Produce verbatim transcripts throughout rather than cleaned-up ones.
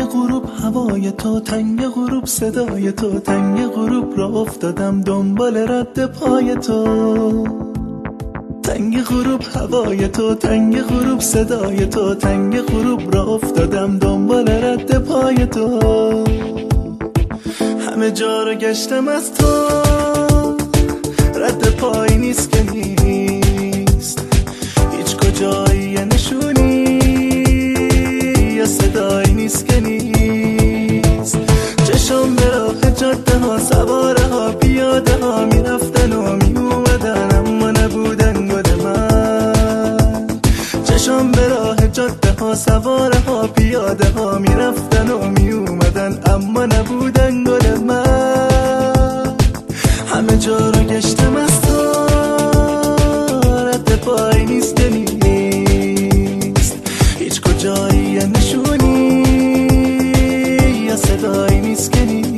غروب هوای تو، تنگ غروب صدای تو، تنگ غروب را افتادم دنبال رد پای تو. تنگ غروب هوای تو، تنگ غروب صدای تو، تنگ غروب را افتادم دنبال رد پای تو. همه جا رو گشتم از تو، رد پای نیست که نیست، هیچ کجایی یه نشونی یا صدایی نیست که نیست. چشم به راه جاده ها، سواره ها، پیاده ها میرفتن و میومدن اما نبودن گل من. چشم به راه جاده ها، سواره ها، پیاده ها میرفتن و میومدن اما نبودن گل من. همه جا رو گشتم از تو، رد پای نیست که نیست، هیچ کجایی یا نشونی یا صدایی نیست که نیست.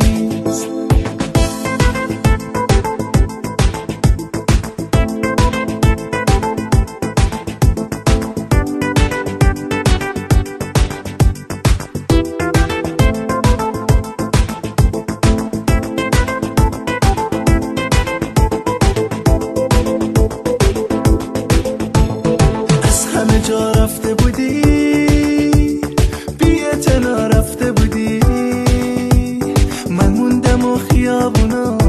همه جا رفته بودی، بی اعتنا رفته بودی، من موندم و خیابونا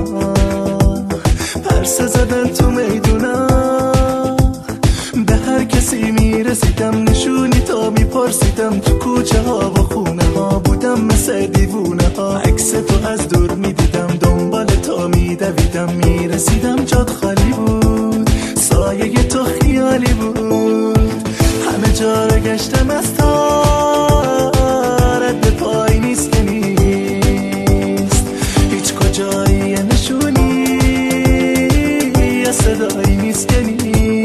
پرسه زدن تو میدونا. به هر کسی میرسیدم نشونی تو میپرسیدم، تو کوچه ها و خونه ها بودم مثل دیوونه ها. عکس تو از دور میدیدم، دنبال تو میدویدم، میرسیدم جات خالی بود، سایه تو خیالی بود. همه جا رو گشتم از تو، رد پای نیست که نیست، هیچ کجایی یه نشونی یا صدایی نیست که نیست.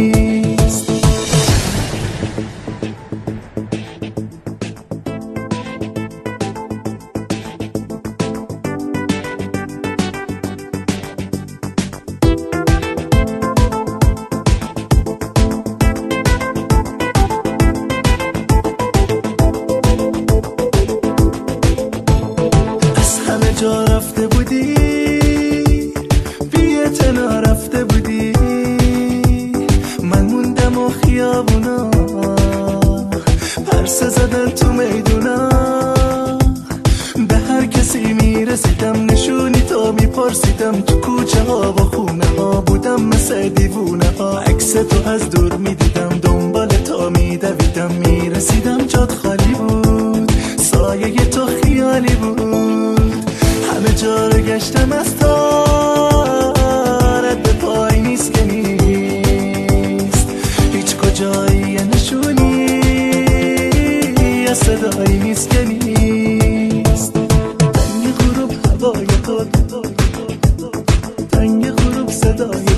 جا رفته بودی، بی اعتنا رفته بودی، من موندم و خیابونا پرسه زدن تو میدونا. به هر کسی میرسیدم نشونی تو میپرسیدم، تو کوچه ها و خونه ها بودم مثل دیوونه ها. عکس تو از دور میدیدم، دنبال تو میدویدم، میرسیدم جات خالی بود، سایه تو خیالی بود. همه جا رو گشتم از تو، رد پای نیست که نیست، هیچ کجایی یه نشونی یا صدایی نیست که نیست. تنگ غروب هوای تو، تنگ غروب صدای